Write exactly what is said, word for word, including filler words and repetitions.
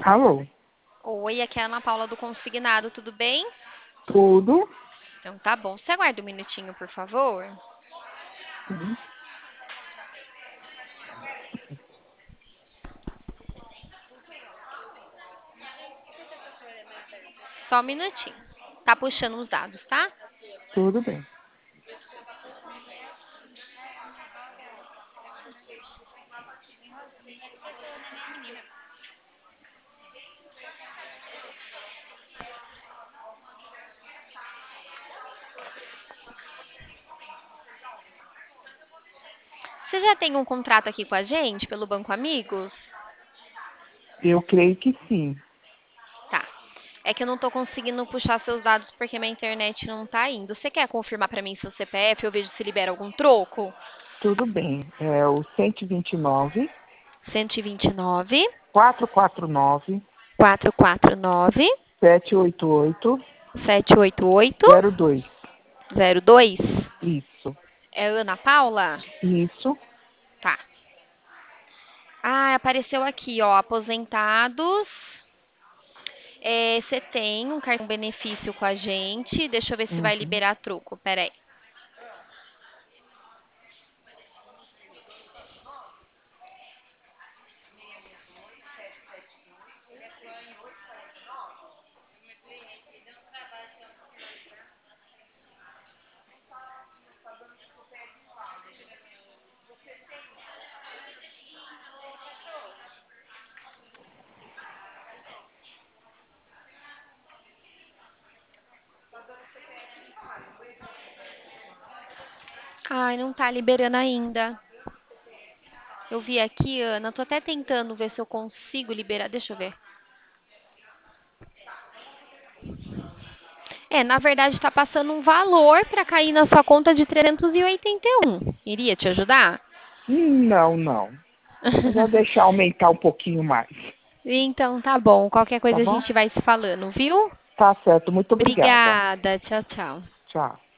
Alô? Oi, aqui é a Ana Paula do Consignado, tudo bem? Tudo? Então tá bom. Você aguarda um minutinho, por favor? Sim, Só um minutinho. Tá puxando os dados, tá? tudo bem. Você já tem um contrato aqui com a gente, pelo Banco Amigos? Eu creio que sim. Tá. É que eu não tô conseguindo puxar seus dados porque minha internet não tá indo. Você quer confirmar pra mim seu C P F? Eu vejo se libera algum troco? Tudo bem. É o cento e vinte e nove, cento e vinte e nove, quatrocentos e quarenta e nove, quatrocentos e quarenta e nove, setecentos e oitenta e oito, setecentos e oitenta e oito, zero dois. zero dois. Isso. É Ana Paula? Isso. Tá. Ah, apareceu aqui, ó, aposentados. É, você tem um cartão benefício com a gente. Deixa eu ver se vai Uhum. liberar troco. Peraí. Ai, não tá liberando ainda. Eu vi aqui, Ana. Tô até tentando ver se eu consigo liberar. Deixa eu ver. É, na verdade, tá passando um valor pra cair na sua conta de trezentos e oitenta e um. Iria te ajudar? Não, não. Melhor deixar aumentar um pouquinho mais. Então, tá bom. Qualquer Tá coisa a bom? gente vai se falando, viu? Tá certo. Muito obrigada. Obrigada. Tchau, tchau. Tchau.